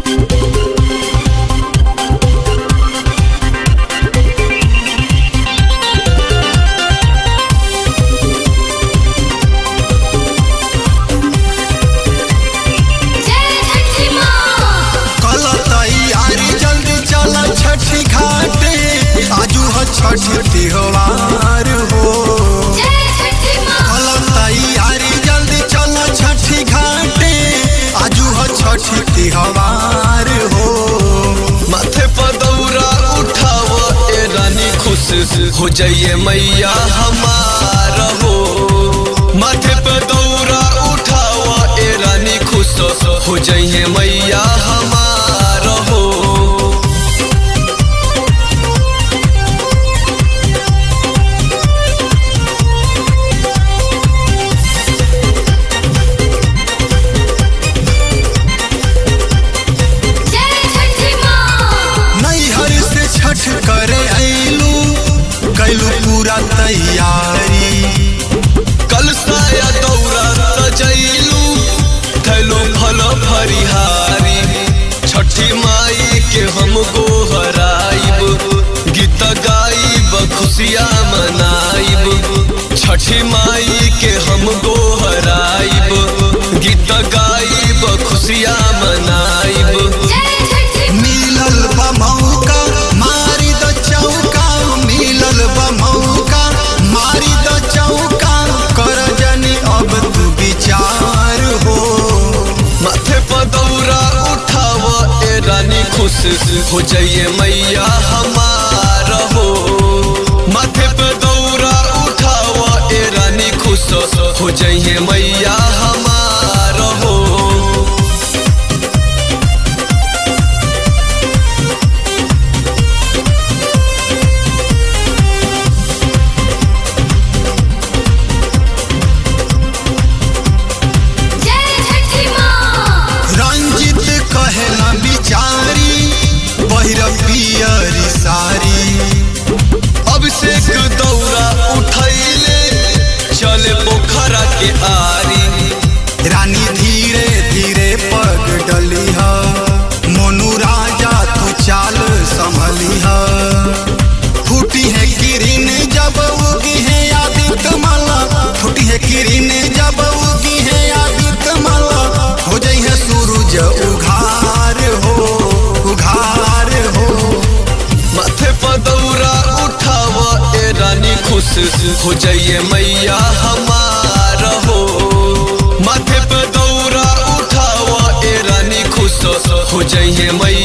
छठ त्योहार हो तैयारी जल्दी चलो छठी घाटे आजू हो छठ त्योहार हो। माथे पर दौरा उठाव ए रानी खुश हो जाइए मैया हमार हो। माथे पर दौरा उठाव ए रानी खुश हो जाइए मैया हमार हो। छठ करे आइलू कैलू पूरा तैयारी कल साया दौरा सजैलू थैलो फल फरिहारी। छठी माई के हम गोहराइब गीत गाइब खुशियाँ मनाइब। छठी माई के हम गोहराइब गीत गाइब खुशियाँ मनाइब। मिलल बा मौका मारी द चौका मिलल बा मौका मारी द चौका कर जनी अब तू विचार हो। माथे पर दौरा उठाव ए रानी खुश हो जाइए मैया हमार हो। माथे पर दौरा उठाव ए रानी खुश हो जाइए मैया हमार हो। पियरी सारी अभिषेक दौरा उठैले चले पोखरा के आरी। रानी धीरे धीरे पग डली है मोनू राजा तू चाल संभली है। फूटी है किरीन जब उगी है आदित्य माला फूटी है किरीन जब उगी है आदित्य माला हो जाई है सूरज उघार हो उघार हो। माथे पर दौरा उठाव ए रानी खुश हो जाइए मैया हमार हो। माथे पर दौरा उठाव ए रानी खुश हो जाइए मैया।